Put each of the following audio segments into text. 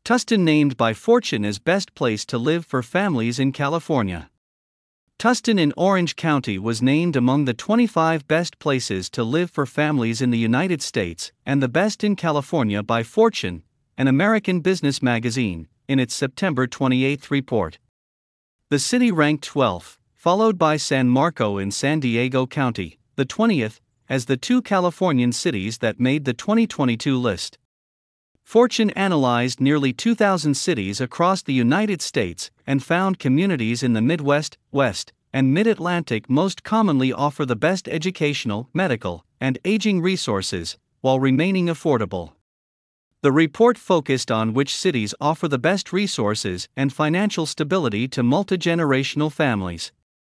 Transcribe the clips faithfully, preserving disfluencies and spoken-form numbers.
Tustin named by Fortune as best place to live for families in California. Tustin in Orange County was named among the twenty-five best places to live for families in the United States and the best in California by Fortune, an American business magazine, in its September twenty-eighth report. The city ranked twelfth, followed by San Marco in San Diego County, the twentieth, as the two Californian cities that made the twenty twenty-two list. Fortune analyzed nearly two thousand cities across the United States and found communities in the Midwest, West, and Mid-Atlantic most commonly offer the best educational, medical, and aging resources, while remaining affordable. The report focused on which cities offer the best resources and financial stability to multi-generational families.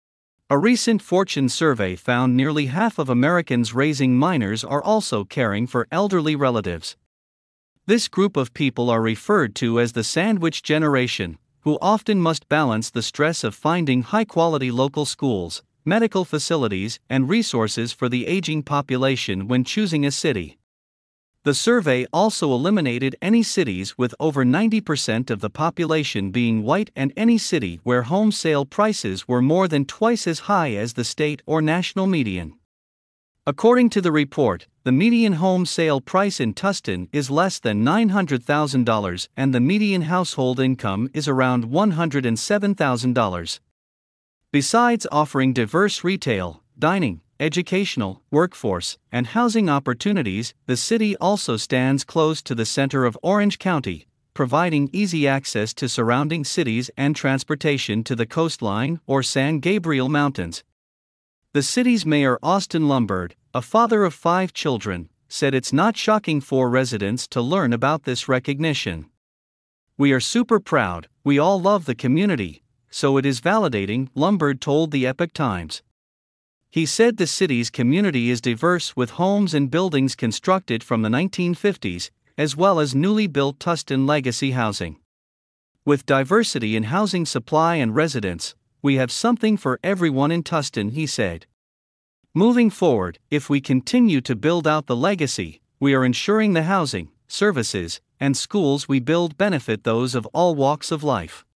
A recent Fortune survey found nearly half of Americans raising minors are also caring for elderly relatives. This group of people are referred to as the sandwich generation, who often must balance the stress of finding high-quality local schools, medical facilities, and resources for the aging population when choosing a city. The survey also eliminated any cities with over ninety percent of the population being white and any city where home sale prices were more than twice as high as the state or national median. According to the report, the median home sale price in Tustin is less than nine hundred thousand dollars and the median household income is around one hundred seven thousand dollars. Besides offering diverse retail, dining, educational, workforce, and housing opportunities, the city also stands close to the center of Orange County, providing easy access to surrounding cities and transportation to the coastline or San Gabriel Mountains. The city's mayor Austin Lombard, a father of five children, said it's not shocking for residents to learn about this recognition. "We are super proud, we all love the community, so it is validating," Lombard told the Epoch Times. He said the city's community is diverse with homes and buildings constructed from the nineteen fifties, as well as newly built Tustin legacy housing. "With diversity in housing supply and residents, we have something for everyone in Tustin," he said. Moving forward, if we continue to build out the legacy, we are ensuring the housing, services, and schools we build benefit those of all walks of life.